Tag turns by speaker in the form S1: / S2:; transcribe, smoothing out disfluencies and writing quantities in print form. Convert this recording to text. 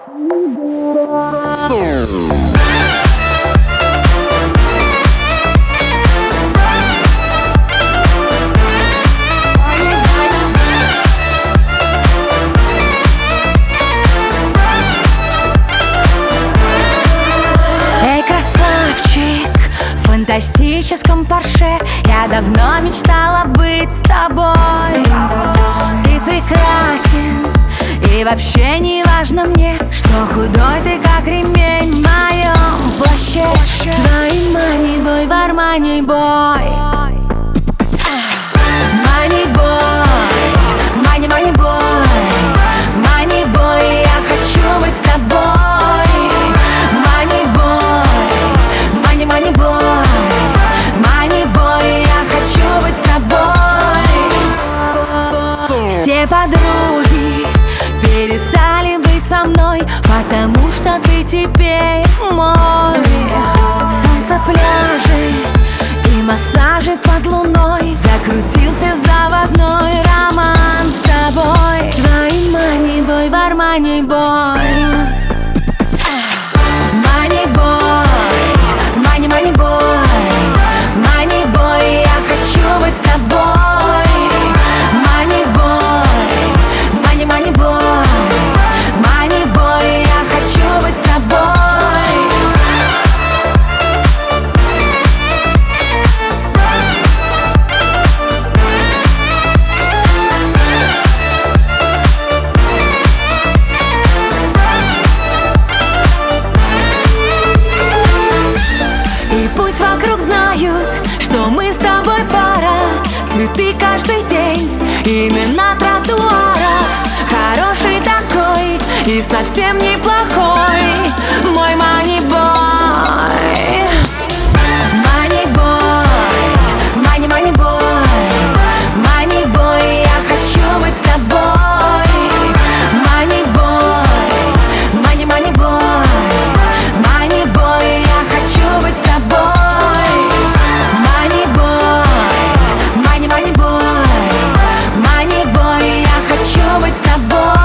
S1: Эй, красавчик, в фантастическом Порше я давно мечтала быть с тобой. Ты прекрасен, и вообще не важно мне, что худой ты, как ремень в моем плаще. Твои мани-бой в Армани бой. Мани-бой, мани-мани-бой, мани-бой, я хочу быть с тобой. Мани-бой, мани-мани-бой, мани-бой, я хочу быть с тобой. Все подруги перестали быть со мной, потому что ты теперь мой. Солнце, пляжи и массажи под луной, закрутился заводной роман с тобой. Твои мани-бой в Армани бой. Мани-бой, мани-мани-бой, мани-бой, я хочу быть с тобой. Мани-бой, мани-мани-бой, мани-бой, я хочу быть с тобой. И пусть вокруг знают, что мы с тобой пара. Цветы каждый день, именно тротуара. Хороший такой и совсем неплохой мой мани-бой. Мани-бой, мани-мани-бой, мани-бой, я хочу быть с тобой. Мани-бой, мани-мани-бой, мани-бой, я хочу быть с тобой. Мани-бой, мани-мани-бой, мани-бой, я хочу быть с тобой.